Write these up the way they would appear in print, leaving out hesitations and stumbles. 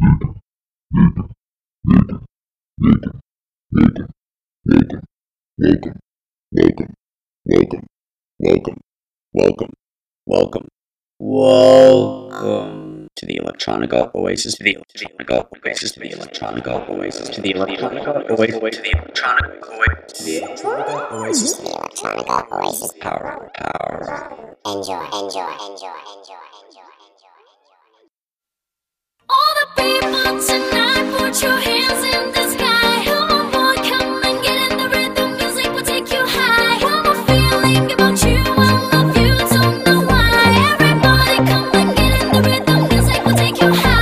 Welcome to the Electronic Oasis, to the Electronic Oasis, to the Electronic Oasis, to the Electronic Oasis, to the Electronic Oasis, to the Electronic Oasis, to the Electronic Oasis, power. Enjoy. All the people tonight, put your hands in the sky. Come on, boy, come and get in the rhythm. Music will take you high. One more feeling about you, I love you, don't know why. Everybody come and get in the rhythm. Music will take you high.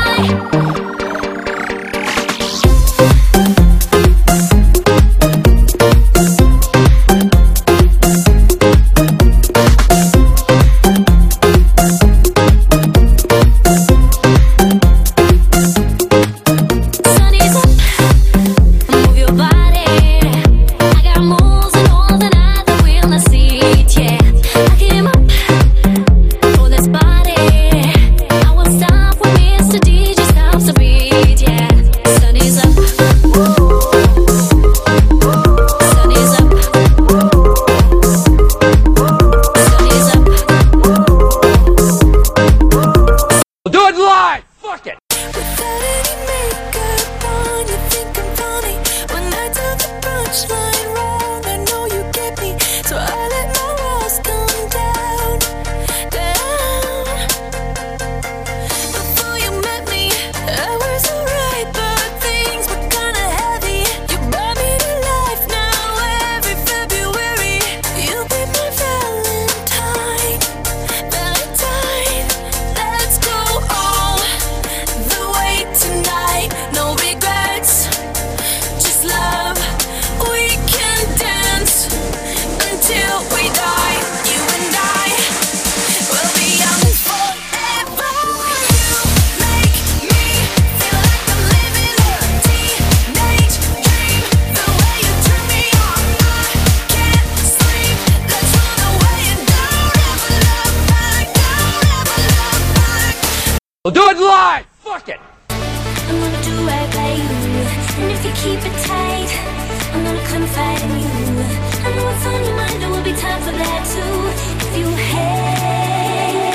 We'll do it live! Fuck it! I'm gonna do right by you, and if you keep it tight, I'm gonna confide in you. I know what's on your mind, there will be time for that too. If you hate,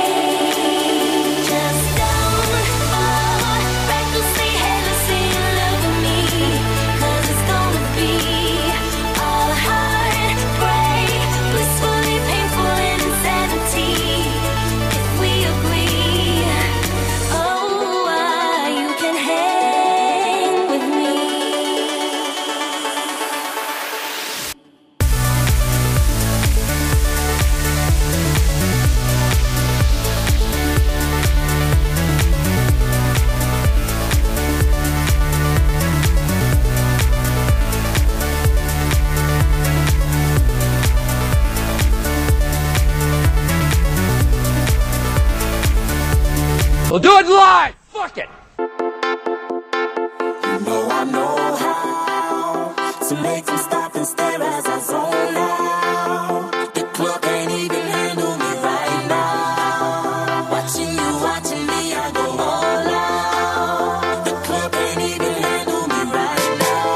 just don't fall recklessly, heedlessly in love with me, 'cause it's gonna be all heartbreak, blissfully painful and insanity. If we agree, you can hang with me. We'll do it live! Fuck it! I know how to make them stop and stare as I zone out. The club can't even handle me right now. Watching me, I go all out. The club can't even handle me right now.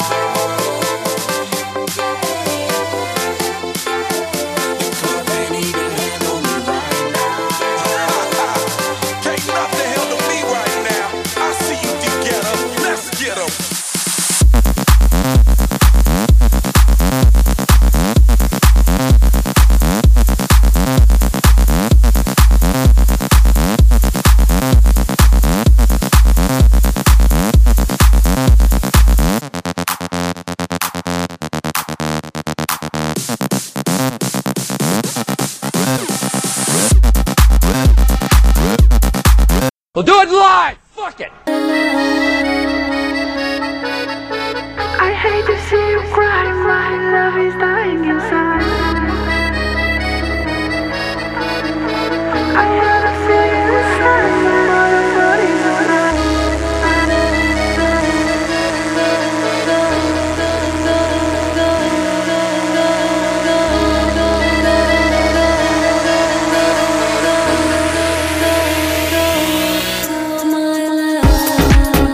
The club can't even handle me right now. Can't nothing handle me right now. I see you together. Let's get 'em. We'll do it live! Fuck it! I hate to see you cry, my love is dying inside. I had a feeling inside, but I thought it's alright. To my love.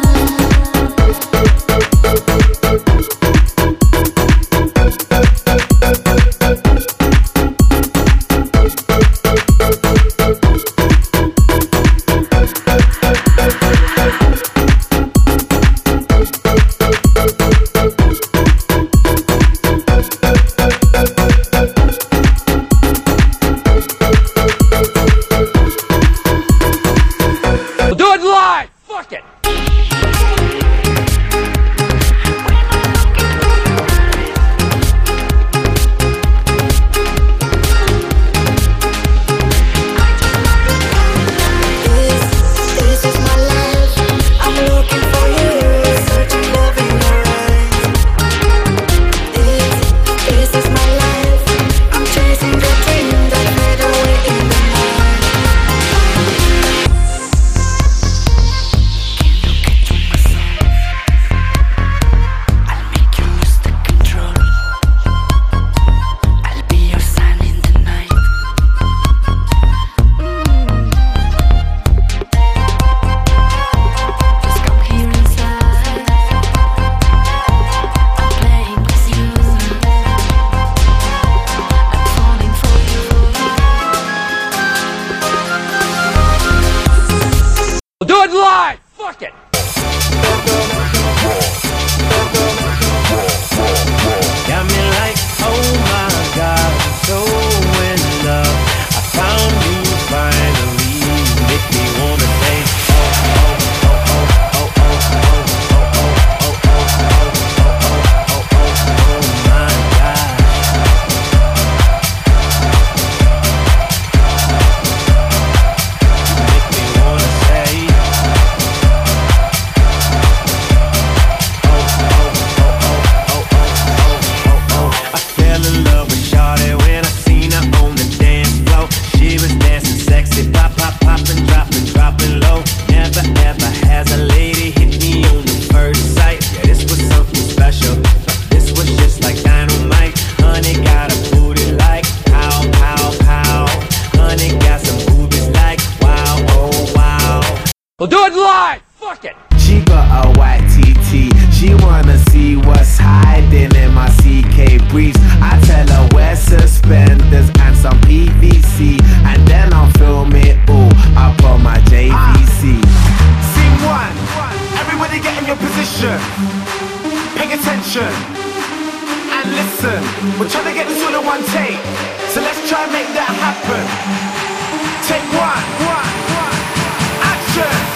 do it live! Fuck it! Got me like, oh my God, I'm so in love. I found you finally. You make me wanna say, oh, oh, oh, oh, oh, oh, oh, oh, oh, oh, oh, oh, oh, my God. You make me wanna say, I fell in love with Shawty when I seen her on the dance floor. She was dancing sexy, pop, pop, poppin', dropping low. Never ever has a lady hit me on the first sight. Yeah, this was something special. This was just like dynamite. Honey got a booty like pow, pow, pow. Honey got some boobies like wow, oh wow. We'll do it live! Fuck it! She got a white TT. She wanna see what's hiding in my CK briefs. I tell her wear suspenders and some PVC, and then I'll film it all up on my JVC. Scene one. Everybody get in your position. Pay attention and listen. We're trying to get this all in one take, so let's try and make that happen. Take one. Action.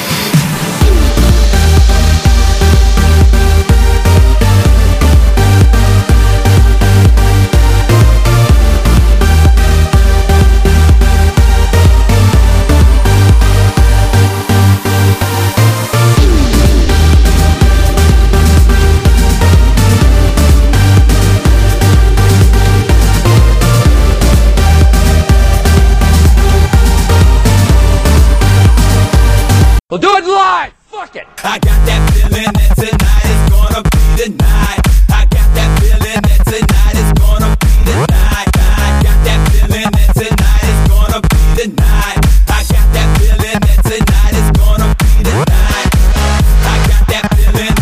We'll do it live! Fuck it! I got that feeling that tonight is gonna be the night. I got that feeling that tonight is gonna be the night. I got that feeling that tonight is gonna be the night. I got that feeling that tonight is gonna be the night. I got that feeling.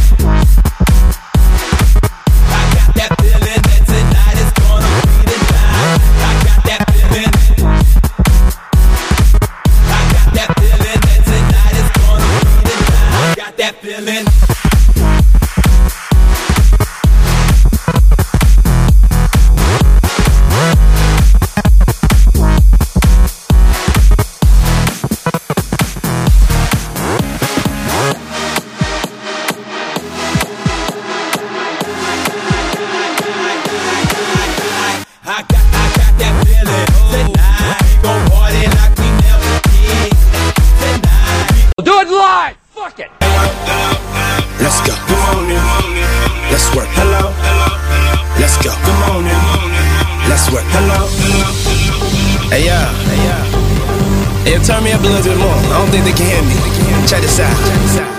I got that feeling that tonight is gonna be the night. I got that feeling. I got that feeling that tonight is gonna be the night. I got that feeling. I got that feeling. Tonight we gon' party like we never did. Tonight. We'll do it live! Fuck it! Let's go. Good morning. Let's work. Hello. Let's go. Good morning. Let's work. Hello. Hey yeah. Hey, turn me up a little bit more. I don't think they can hear me. Check this out.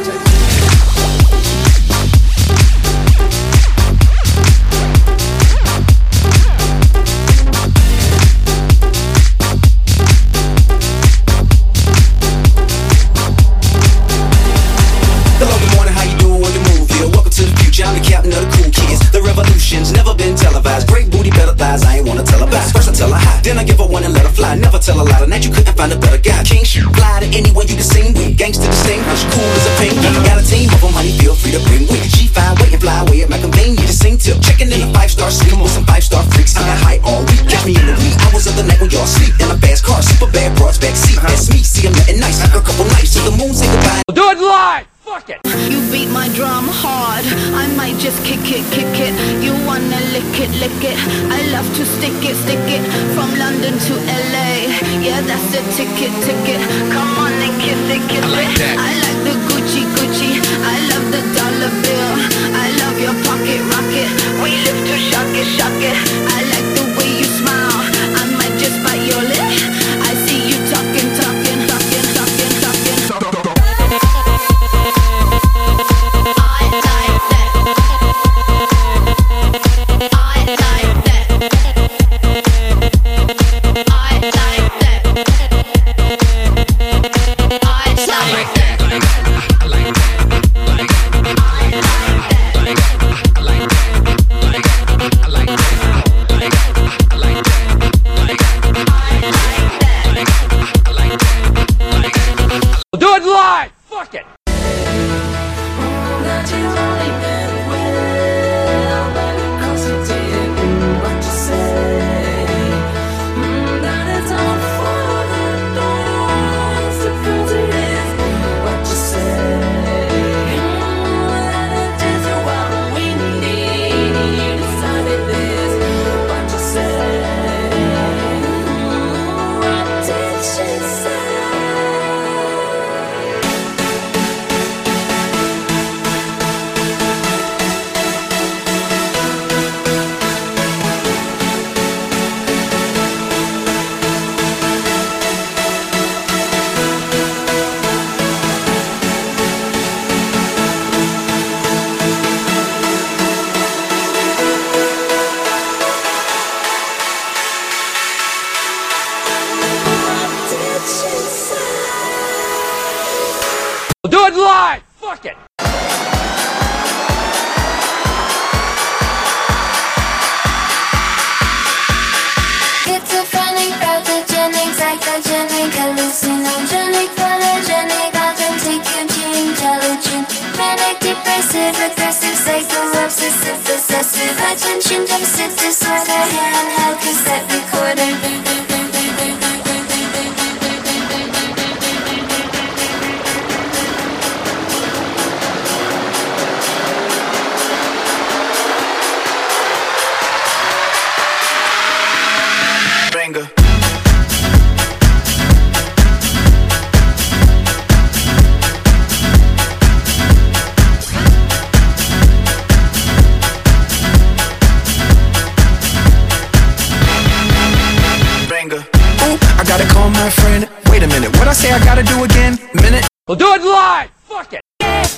Hello, good morning, how you doing? What the move here? Welcome to the future, I'm the captain of the cool kids. The revolution's never been televised. Great booty, better thighs, I ain't wanna tell her lies. First I tell her hi, then I give her one and let her fly. Never tell a lie, tonight you couldn't find a better guy. King shoot, fly to anyone you can sing with. Gangsta the same, how she cool as a penguin. Got a team of them, honey, feel free to bring with. She fine, wait and fly away at my convenience. The same tip, checking in a 5-star suite with some 5-star freaks. I'm high all week, catch me in the wee hours of the night when y'all sleep. In a fast car, super bad broads backseat. That's me, see I'm nothing nice. After a couple nights to the moon, say goodbye. We'll do it live! Fuck it! You beat my drum hard, I might just kick it. You wanna lick it. I love to stick it. From London to LA, yeah, that's the ticket. Come on and kiss it. I like that. I like the Gucci. I love the dollar bill. I love your pocket rocket. We live to shock it. I like the way you smile. I might just bite your lip. I see you talking. I like do it live! Fuck it! That you only meant well, but because you did what you say, that it's all for the best. Because it is what you say, that it is what we need. You decided this, what you say. What did she say? We'll do it live! Fuck it! Schizophrenic, pathogenic, psychogenic, hallucinogenic, photogenic, authentic, intelligent, manic, depressive, aggressive, psycho, obsessive, possessive, attention deficit disorder, handheld cassette recorder. Banger. Banger. Ooh, I gotta call my friend. Wait a minute, what I say I gotta do again? Minute. We'll do it live! Fuck it!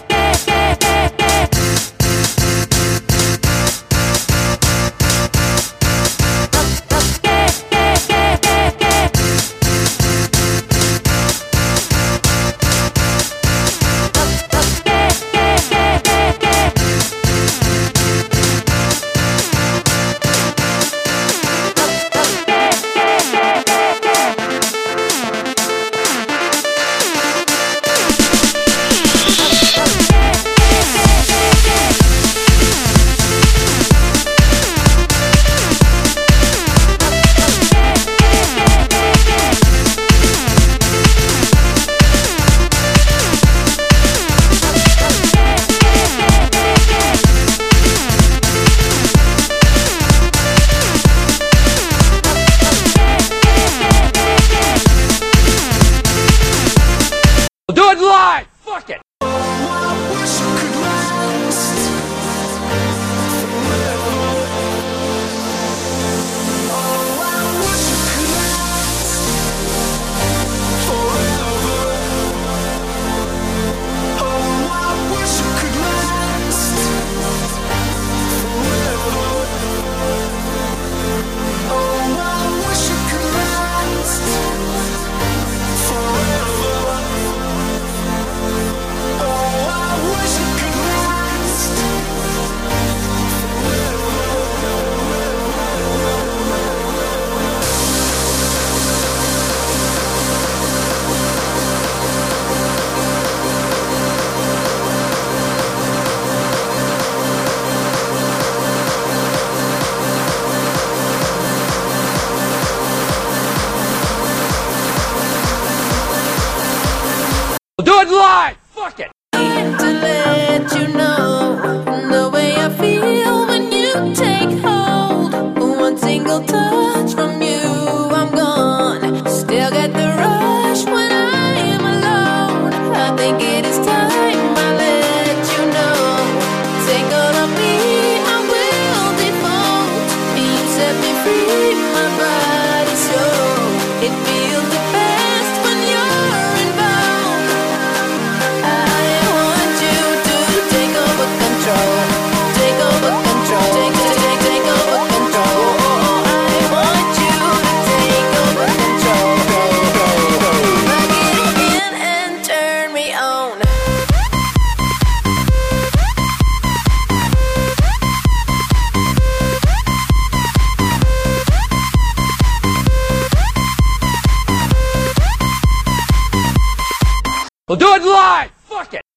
We'll do it live! Fuck it! We'll do it live! Fuck it! To let you know the way I feel when you take hold. One single touch from you, I'm gone. Still get the rush when I am alone. I think it is time I let you know. Take all of me, I will default. You set me free, my body soul. It feels the best when you're involved. I want you to take over. We'll do it live! Fuck it!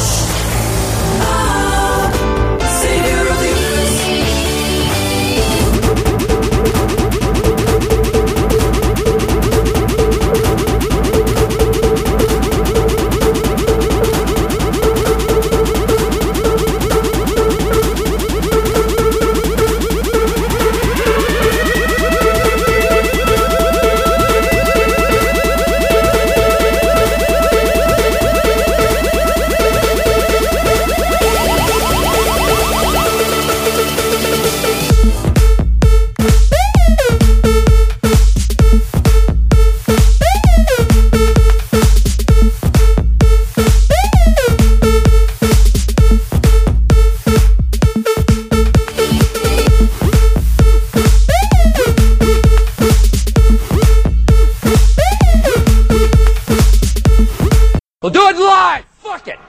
We'll do it live! Fuck it!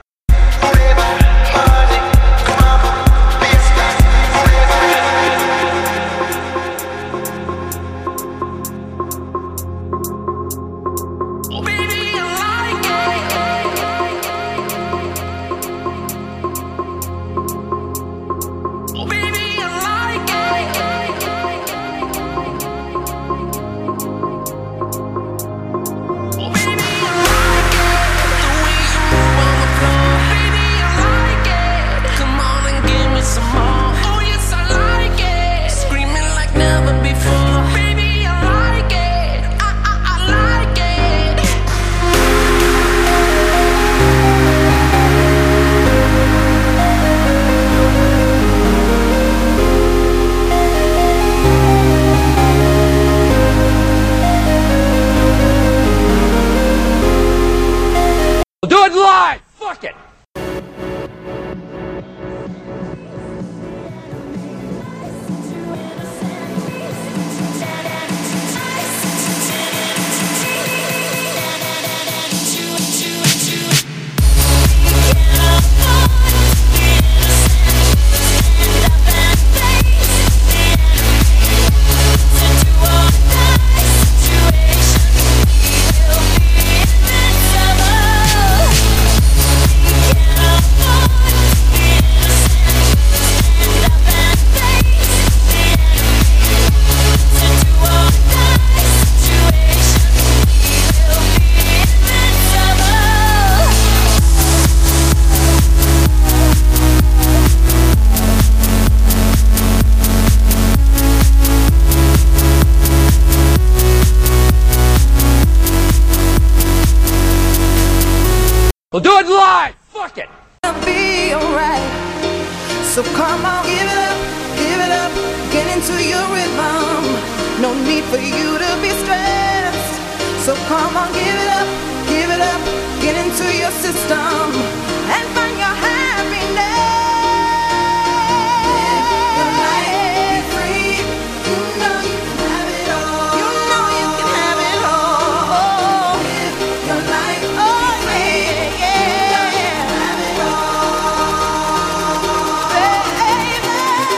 We'll do it live! Fuck it! We'll do it live! Fuck it! Be alright. So come on, give it up, get into your rhythm. No need for you to be stressed. So come on, give it up, get into your system and find your happiness. Live your life, be free. You know you can have it all. You know you can have it all. Live your life, oh yeah, yeah. Have it all, baby.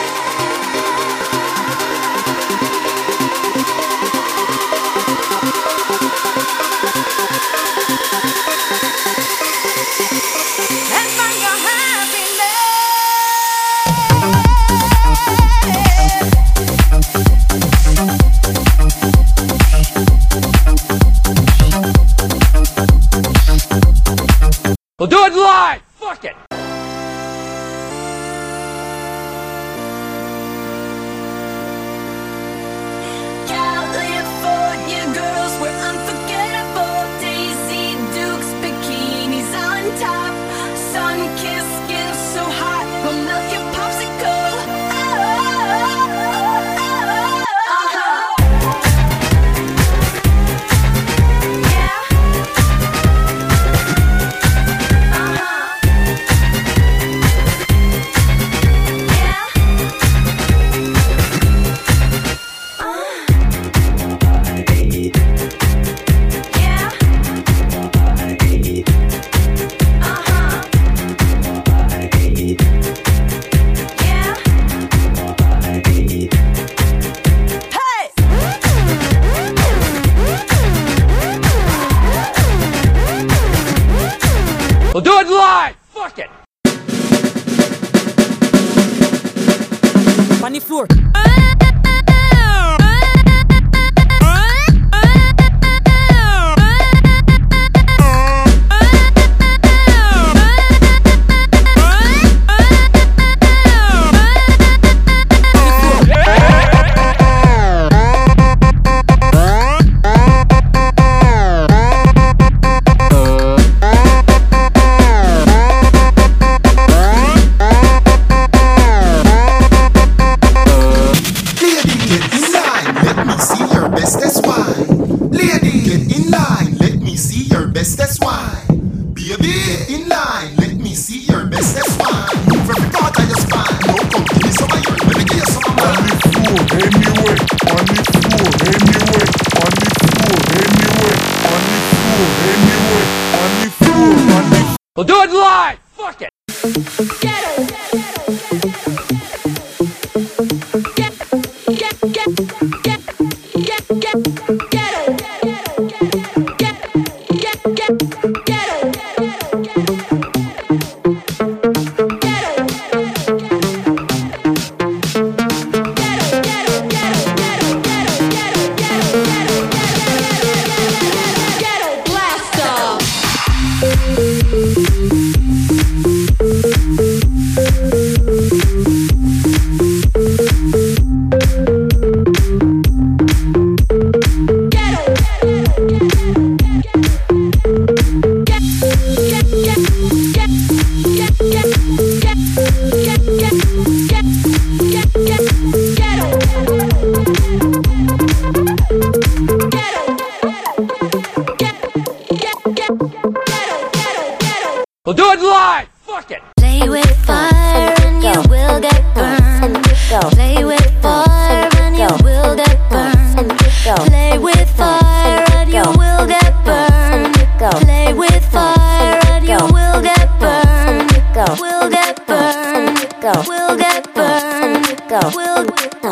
And find your happiness. We'll do it live! Fuck it! California girls wear unforgettable Daisy Dukes bikinis on top. Sun-kissed skin so hot, will melt your popsicle. Yeah. We'll do it live! Fuck it! On the floor. We'll do it live! Fuck it! We'll do it live! Fuck it! Play with fire and you will get burned. Play with fire and you will get burned. Play with fire and you will get burned. Play with fire and you will get burned. Will get burned. Will get burned. Will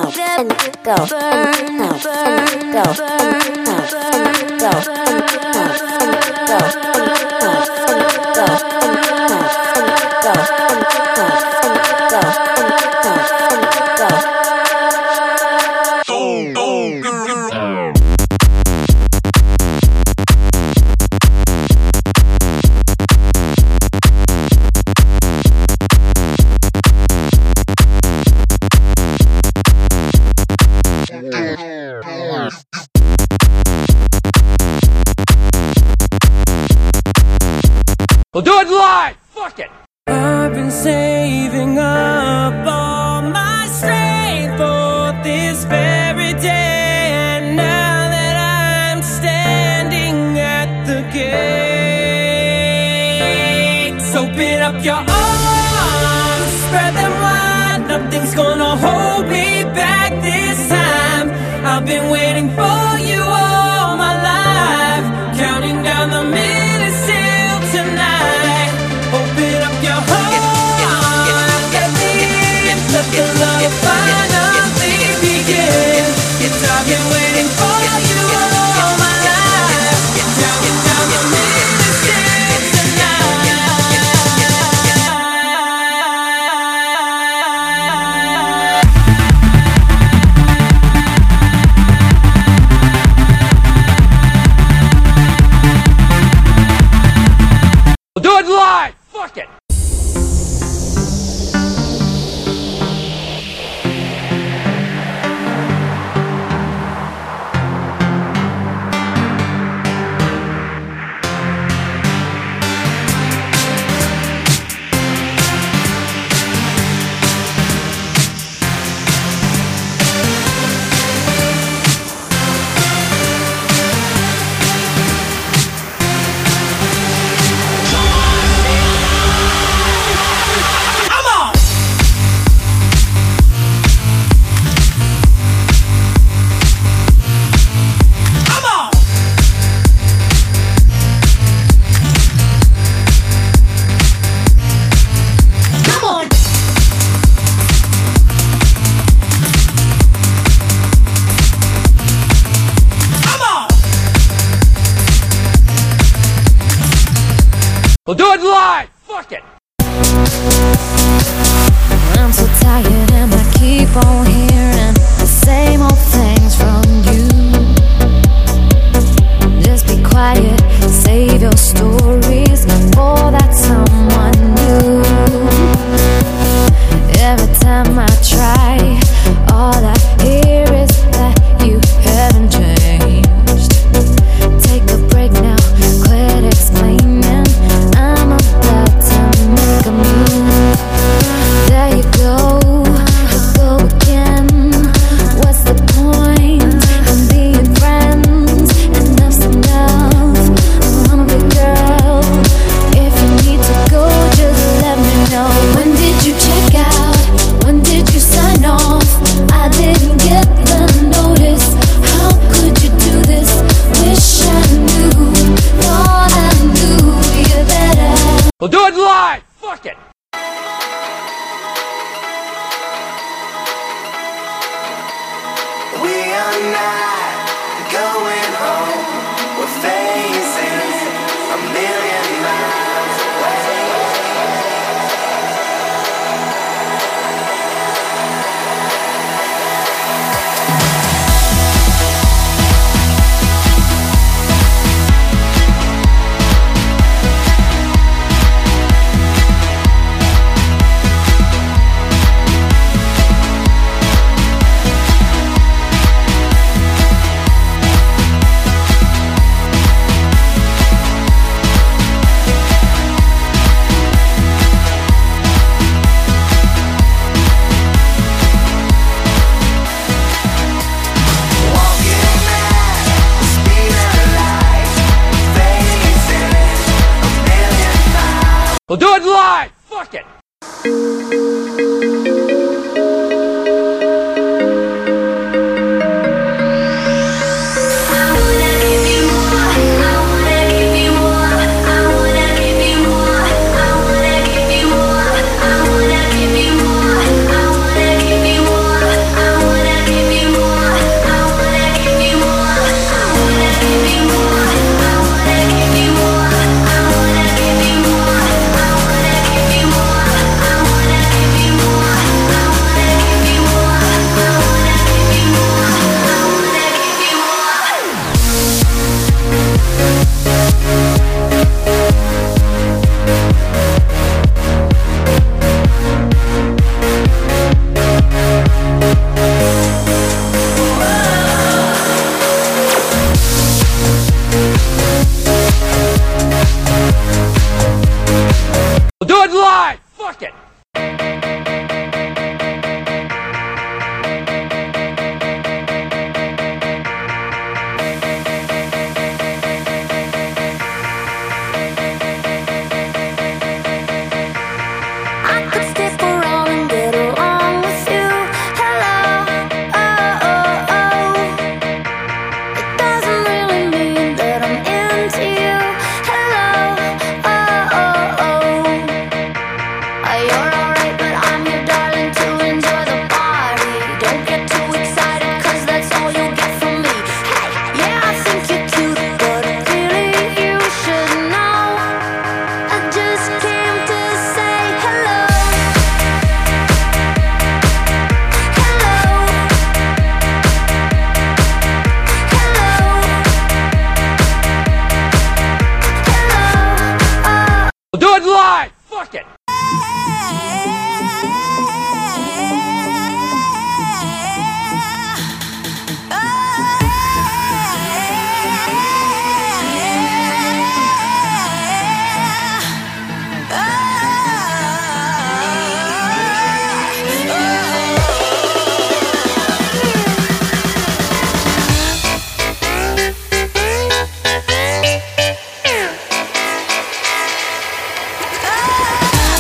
We'll do it live! Fuck it! I've been saving up all my strength for this very day, and now that I'm standing at the gates, open up your arms, spread them wide. Nothing's gonna hold me back this time. I've been waiting for you all my life, counting down the minutes till tonight. Open up your heart, let me in, let the love finally begin. I've been waiting for you all my life, counting down the minutes till tonight. We'll do it live! Fuck it! do it live! Fuck it! I'm so tired and I keep on hearing the same old things from you. Just be quiet, save your stories for that someone new. Every time I try, all I hear is that you haven't changed. Take a break now, quit explaining. I'm about to make a move. There you go again. What's the point in being friends? Enough's enough. I'm a big girl. If you need to go, just let me know. When did you check out? When did you sign off? I didn't get the notice. How could you do this? Wish I knew. Thought I knew you better. We'll do it live! Fuck it! We are not going home. We're facing a million miles away. We'll do it live! Fuck it! We'll do it live! Fuck it! I could stick around and get along with you. Hello, oh, oh, oh. It doesn't really mean that I'm into you. Hello, oh, oh, oh. You're alright, but I'm here, darling, to enjoy the party. Don't get too excited, 'cause that's all you'll get from me. Hey, yeah, I think you're cute, but really you should know I just came to say hello. We'll do it live! Fuck it! Oh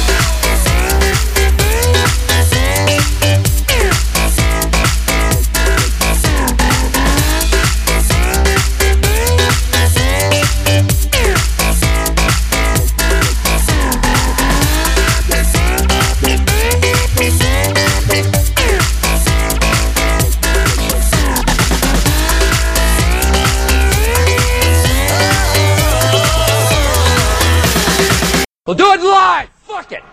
it live! Fuck it!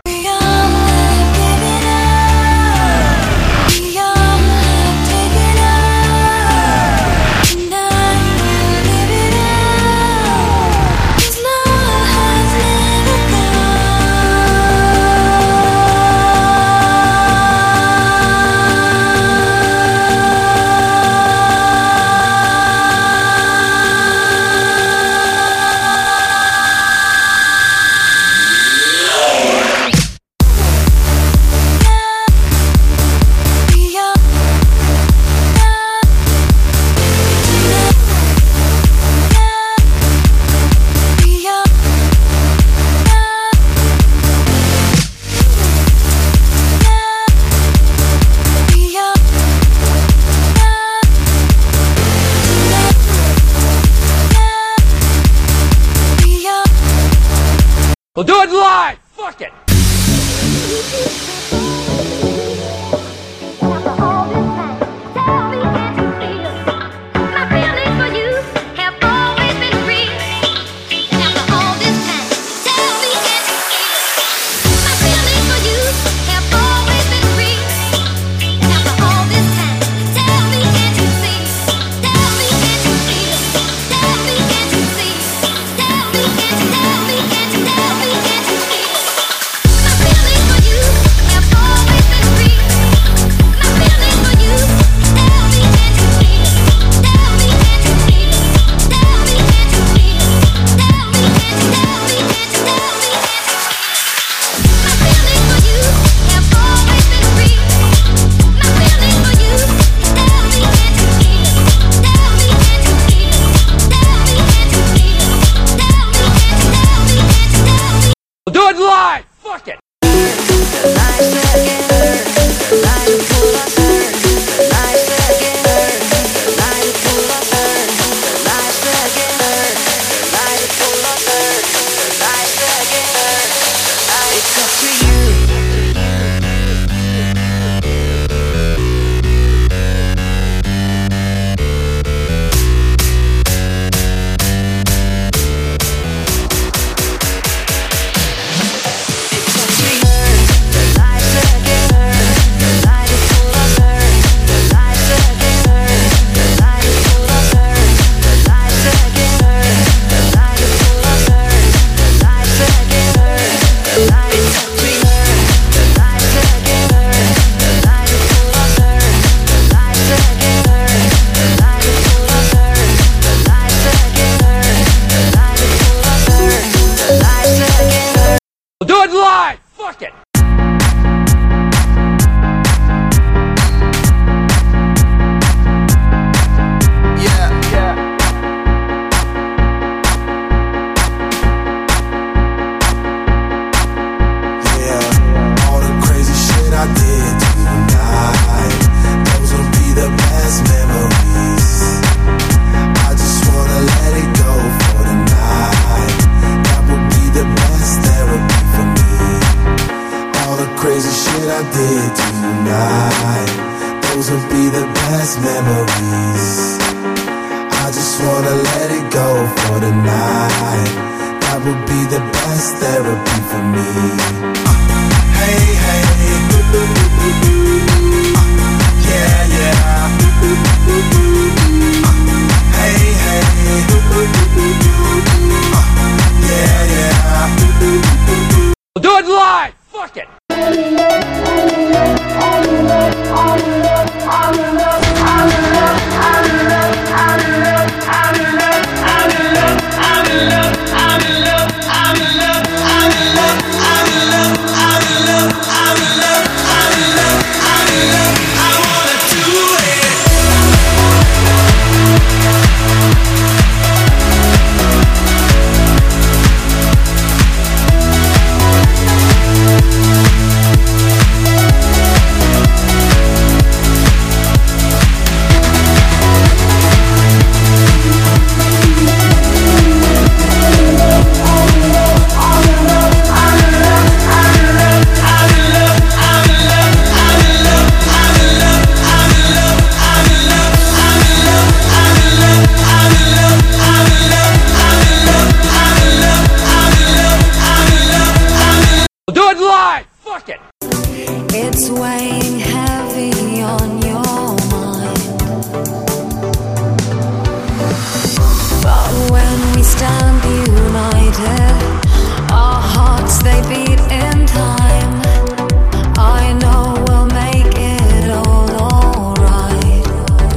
We'll do it live! Fuck it! We'll do it live! Fuck it! We'll do it live! Fuck it! All the crazy shit I did tonight, those will be the best memories. I just wanna let it go for the night. That would be the best therapy for me. All the crazy shit I did tonight, those will be the best memories. I just wanna let it go for the night. That would be the best therapy for me. Hey, hey, yeah, yeah. Hey, hey, yeah, yeah. We'll do it live! Fuck it! We'll do it live! Fuck it! It's weighing heavy on your mind. But when we stand united, our hearts they beat in time. I know we'll make it all alright.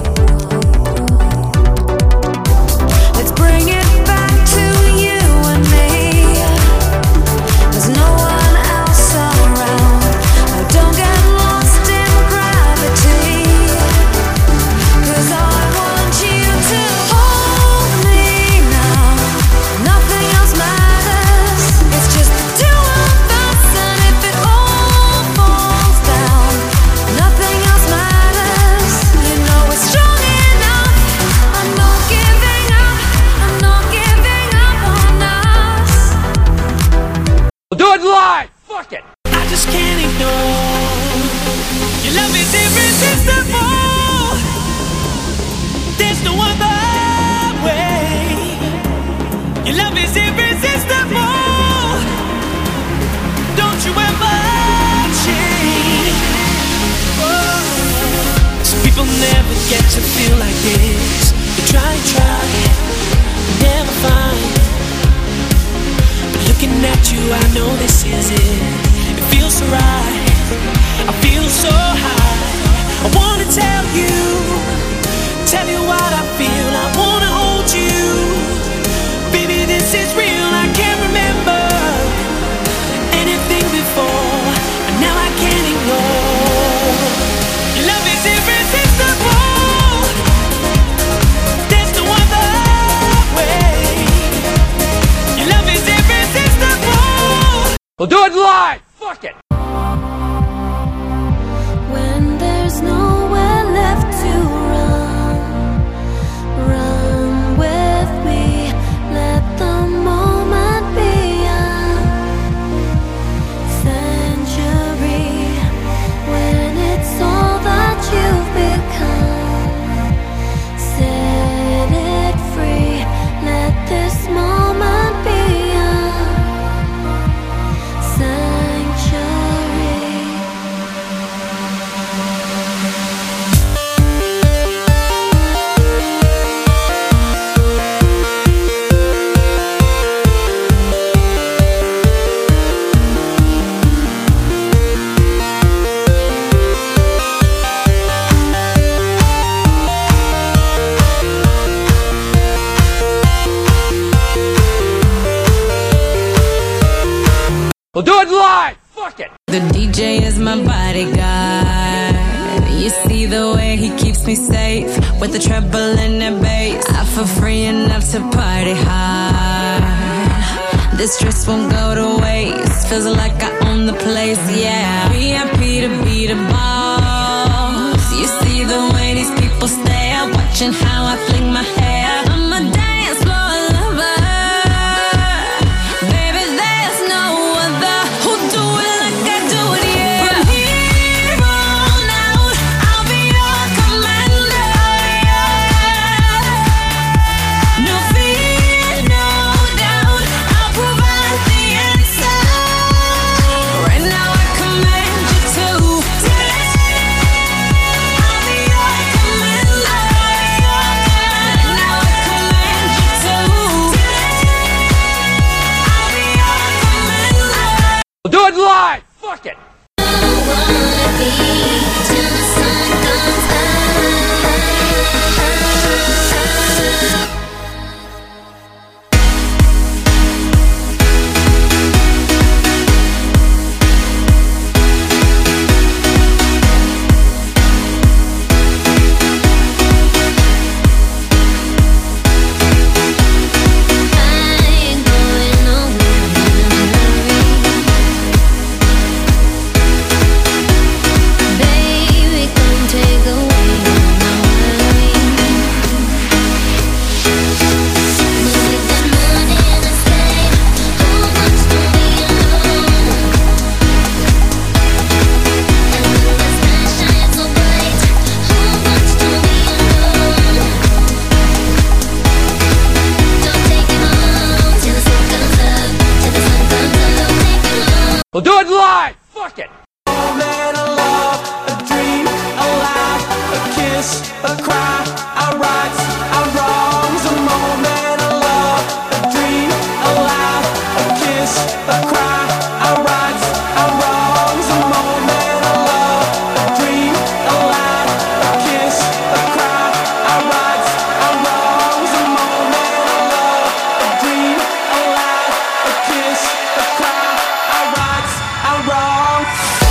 Let's bring it back to you and me. There's no one else around. No, don't get lost in gravity. 'Cause I want you to hold me now. Nothing else matters. It's just the two of us, and if it all falls down, nothing else matters. You know we're strong enough. I'm not giving up. I'm not giving up on us. We'll do it live! Fuck it! I just can't ignore. Your love is irresistible. There's no other way. Your love is irresistible. Don't you ever change. Oh. Some people never get to feel like this. They try and try, never find. Looking at you, I know this is it. It feels so right. I feel so high. I wanna tell you what I feel. I wanna hold you, baby. This is real. I can't remember anything before, but now I can't ignore. Your love is irresistible. There's no other way. Your love is irresistible. We'll do it live! Fuck it! When there's nowhere left to run, run with me. Let the moment be a century. When it's all that you've become, set it free. Let this moment be a sanctuary. We'll do it live! Fuck it! The DJ is my bodyguard. You see the way he keeps me safe with the treble and the bass. I feel free enough to party hard. This stress won't go to waste. Feels like I own the place, yeah. VIP to be the boss. You see the way these people stare, watching how I fling my hair. I'm a dance floor lover. Baby, there's no other who do it like I do it, yeah. From here on out, I'll be your commander, yeah. No fear, no doubt, I'll provide the answer. Right now I command you to I'll be your commander. Right now I command you to I'll be your commander. We'll do it live! Fuck it! Till the sun comes out. We'll do it live! Fuck it! Moment of love, a dream, a laugh, a kiss, a cry, our rights, our wrongs. A moment of love, a dream, a laugh, a kiss, a cry, our rights, our wrongs. A moment of love, a dream, a laugh, a kiss, a cry, our rights, our wrongs. A moment of love, a dream, a laugh, a kiss, a cry, our rights, our wrongs.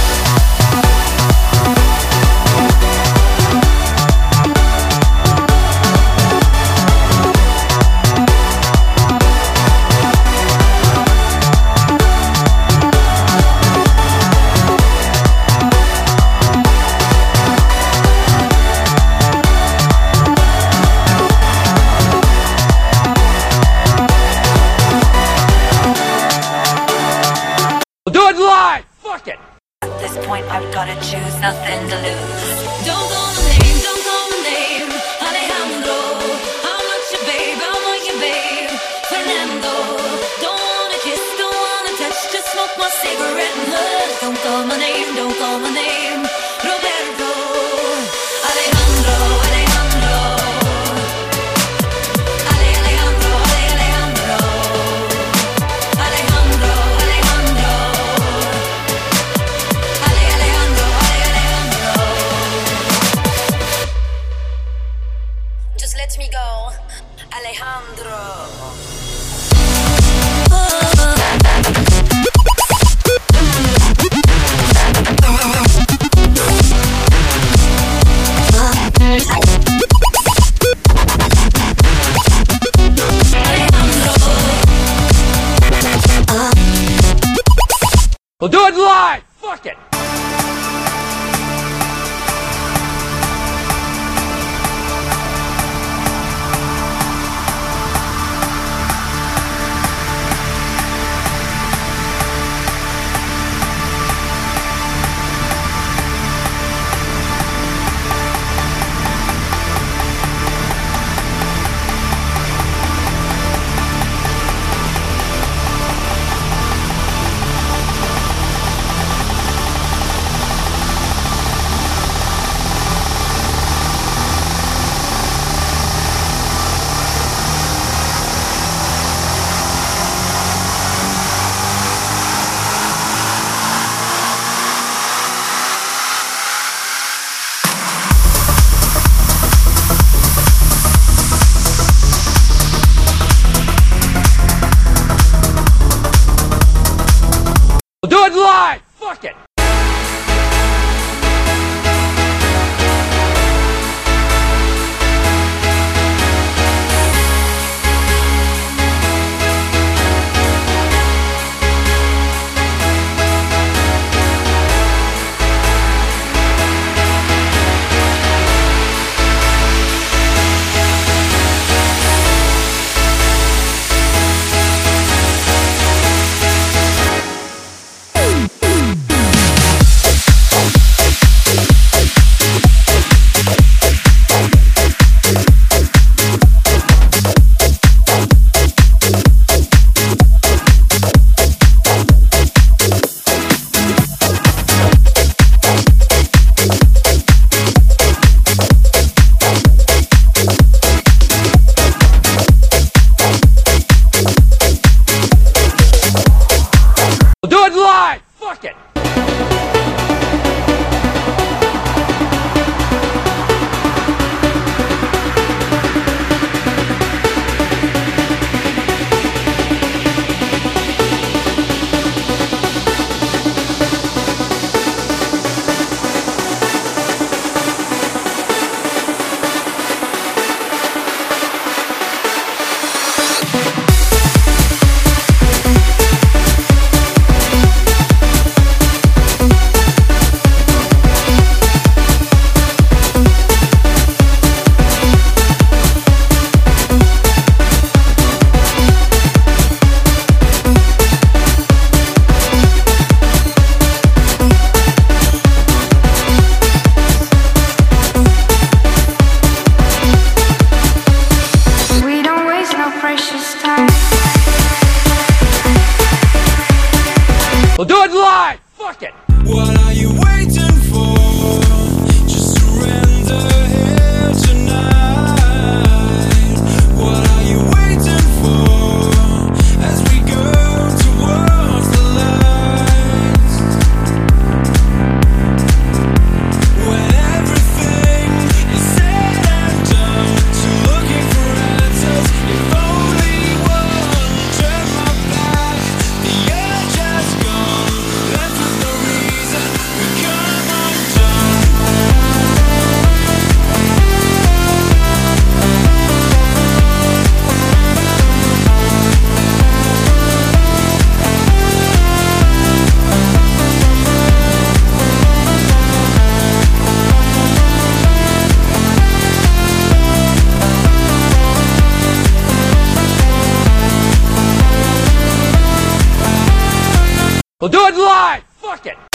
We'll do it live! Fuck it! At this point, I've gotta choose, nothing to lose. Don't call my name, don't call my name. Alejandro, I'm not your babe, I'm not your babe. Fernando, don't wanna kiss, don't wanna touch, just smoke my cigarette and hush. Don't call my name, don't call my name. Roberto, Alejandro, Alejandro. Alejandro, Alejandro. Alejandro, Alejandro. Alejandro, Alejandro. Just let me go, Alejandro. We'll do it live! Fuck it! We'll do it live! Fuck it! We'll do it live! Fuck it! life! Fuck it! What are you waiting for? Just surrender here tonight. What are you waiting for? As we go towards the lights. When everything is said and done, so looking for answers. If only one turned my back, the edge has gone. Left with no reason, become undone. We'll do it live! Fuck it!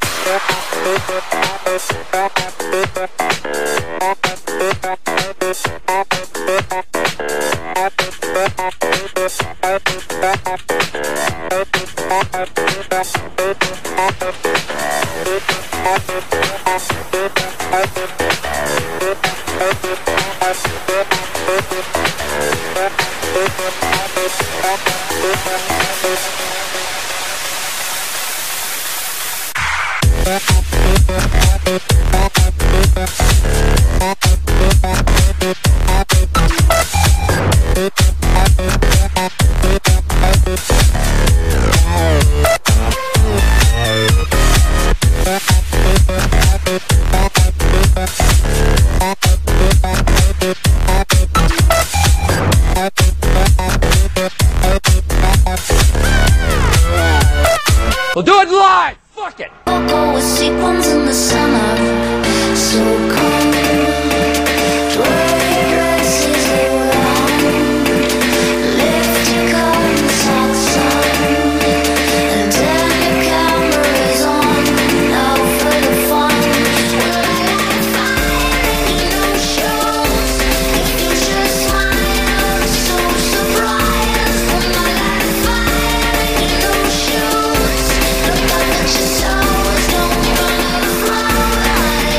We'll do it live! Fuck it! Go with sequins in the summer, so come. Throw your dresses around, lift your curtains outside, and turn your cameras on. Now for the fun. We'll light fire in your shows. If you just smile, so surprised. When I light fire in your shoes, the love that you saw was don't burn a flower.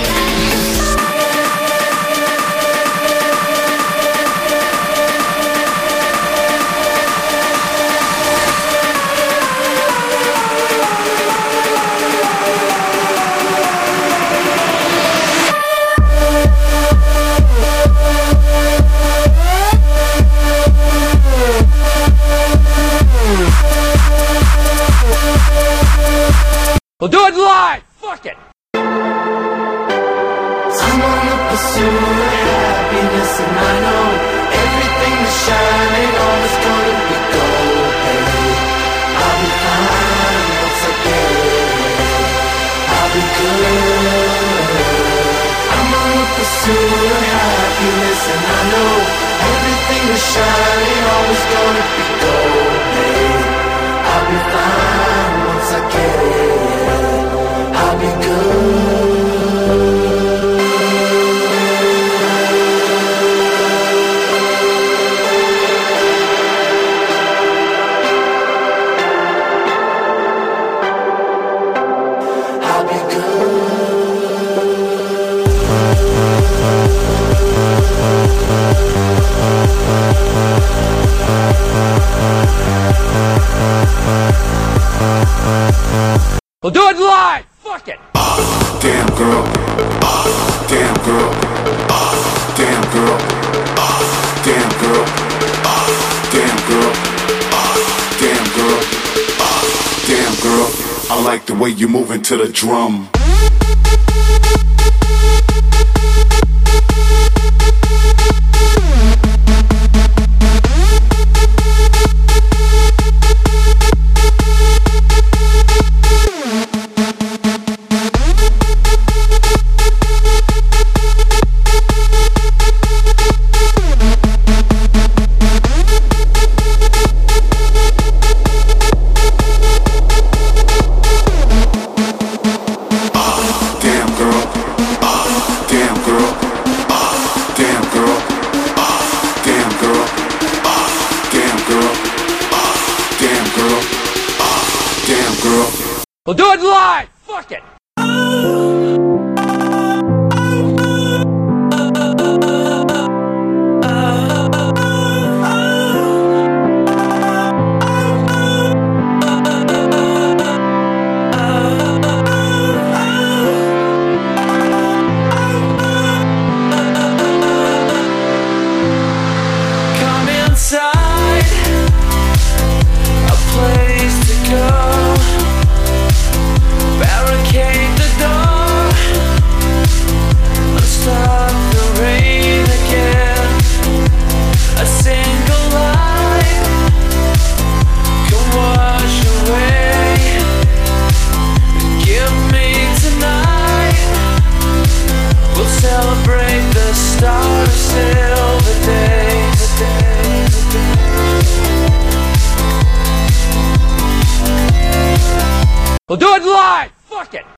We'll do it live! Fuck it! I'm on the pursuit of happiness, and I know everything that's shining always gonna be gold. Hey, I'll be fine once I get it. I'll be good. I'm on the pursuit of happiness, and I know everything that's shining always gonna be gold. Hey, I'll be fine once I get it. I'll be good. I'll be We'll do it live! Fuck it! Damn girl. Damn girl. Damn girl. Damn girl. Damn girl. Damn girl. Damn girl. I like the way you moving to the drum. it live! Fuck it! Come inside, a place to go. Barricade the door, stop the rain again. A single light can wash away. Give me tonight, we'll celebrate the start of silver days. We'll do it live! Fuck it!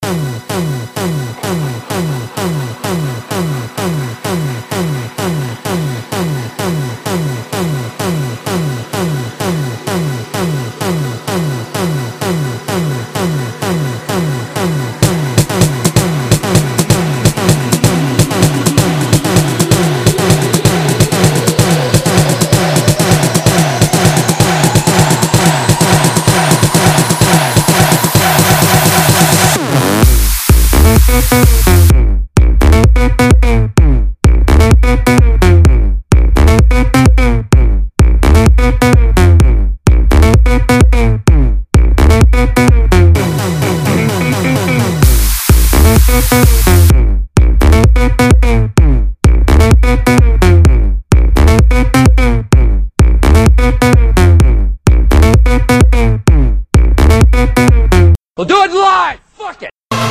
We'll do it live! Fuck it!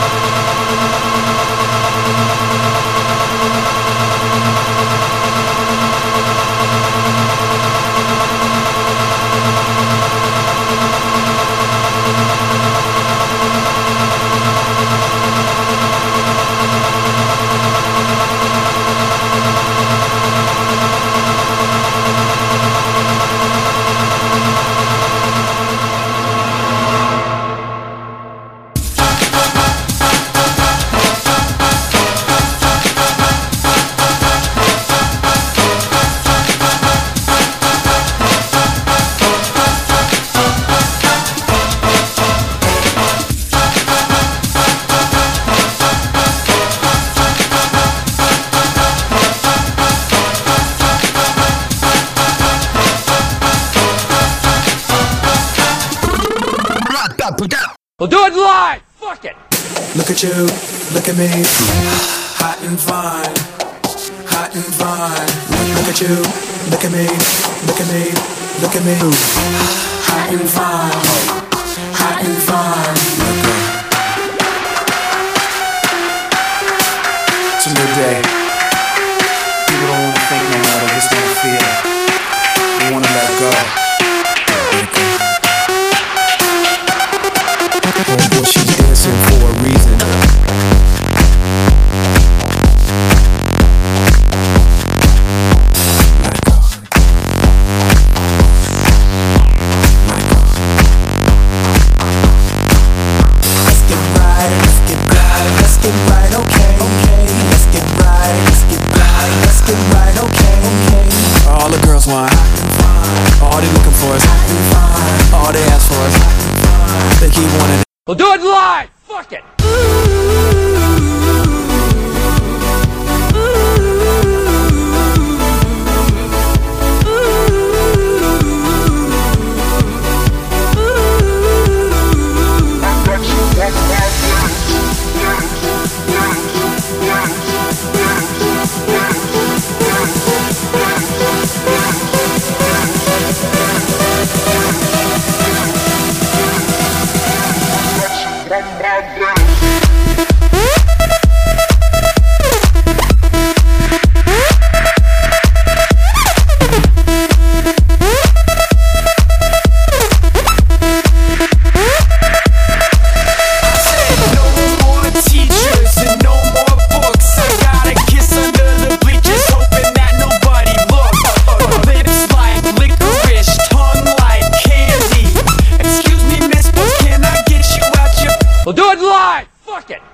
We'll do it live! Fuck it! Look at you, look at me, hot and fine, hot and fine. Look at you, look at me, look at me, look at me, hot and fine, hot and fine. It's a new day. People don't want to think no more, they just want to feel. They want to let go. Oh boy, she's dancing for a reason. Let it go. Let it go. Let's get right, let's get right, let's get right, okay, okay. Let's get right, let's get right, let's get right, okay, okay. All the girls want, all they looking for is, all they ask for is, they keep wanting it. We'll do it live! Fuck it! We'll do do it live! Fuck it!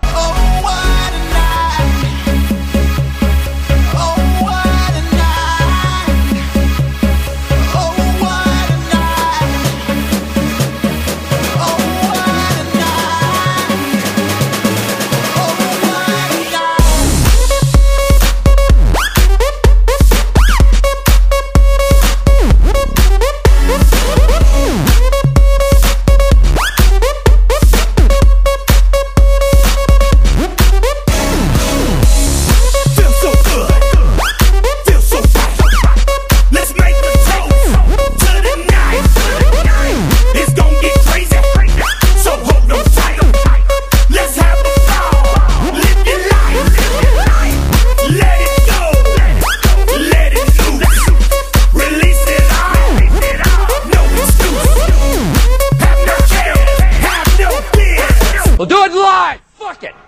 We'll do it live! Fuck it!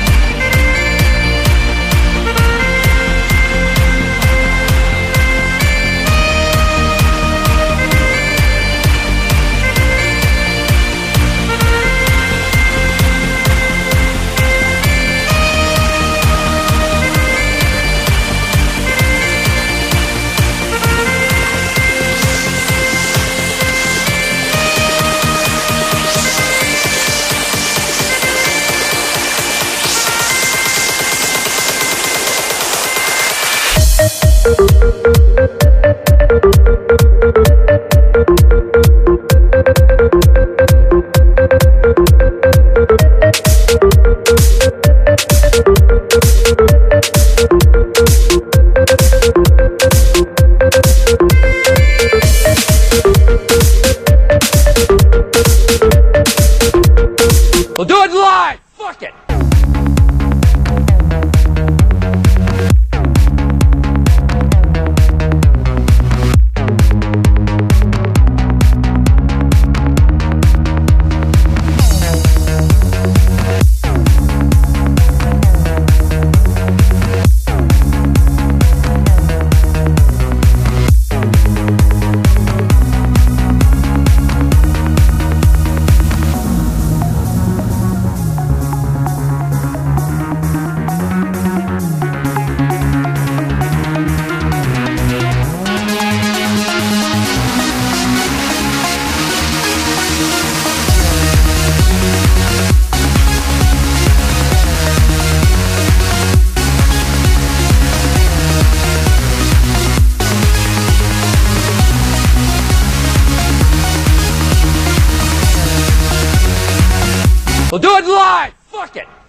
We'll do it live! Fuck it! We'll do it live! Fuck it!